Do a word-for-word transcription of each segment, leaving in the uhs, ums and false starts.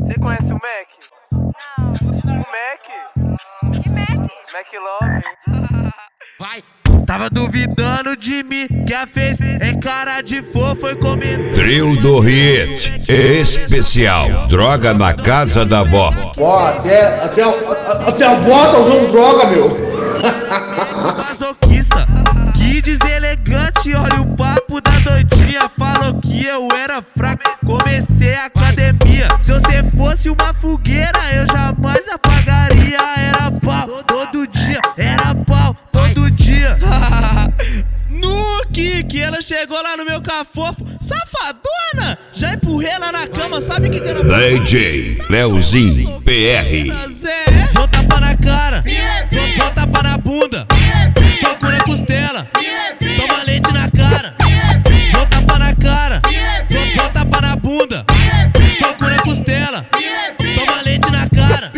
Você conhece o Mac? Não. O Mac? Que Mac? Mac Love. Vai. Tava duvidando de mim, que a fez é cara de fofo, foi comer. Trio do Hit especial, droga na casa da vó. Ó, até, até, até a vó tá usando droga, meu. Masoquista, que deselegante, olha o papo da doidinha. Falou que eu era fraco, comecei a academia. Se você fosse uma fogueira, eu jamais apagaria. Era pau, todo dia, era pau, todo dia. No que que ela chegou lá no meu cafofo, safadona, já empurrei ela na cama, sabe o que que era? D J Leozinho P R. Dou tapa na cara, dou tapa na bunda, soco na costela, toma leite na cara. Dou tapa na cara, dou tapa na bunda, soco na costela, toma leite na cara.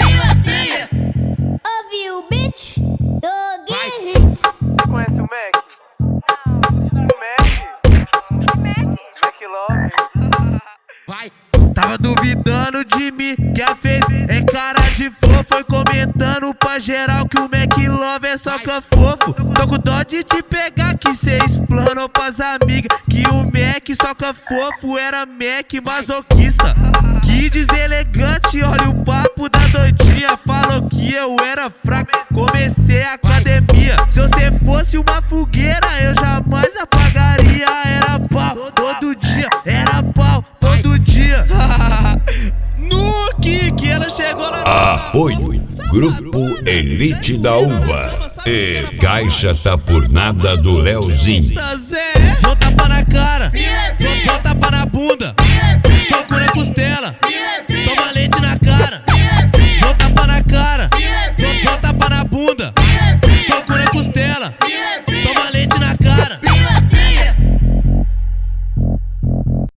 Ouviu, bitch? Dog hits. Você conhece o Mac? Não. O Mac? Que Mac? Mac Love. Vai. Tava duvidando de mim, que a fez é cara de fofo, foi comentando pra geral que o Mac Love é só cafofo. Tô com dó de te pegar, que cê explanou pras amigas que o Mac só cafofo era Mac masoquista. Que deselegante, olha o papo da doidinha. Falou que eu era fraco, comecei a academia. Se você fosse uma fogueira, eu jamais apagaria. Era pau, todo dia, era pau, todo dia. No que que ela chegou lá no Apoio Grupo Elite da Uva e Caixa Tá Por Nada do Leozinho. Dou tapa na cara, dou tapa na bunda, soco na costela, toma leite na cara. Dou tapa na cara, dou tapa na bunda, soco na costela.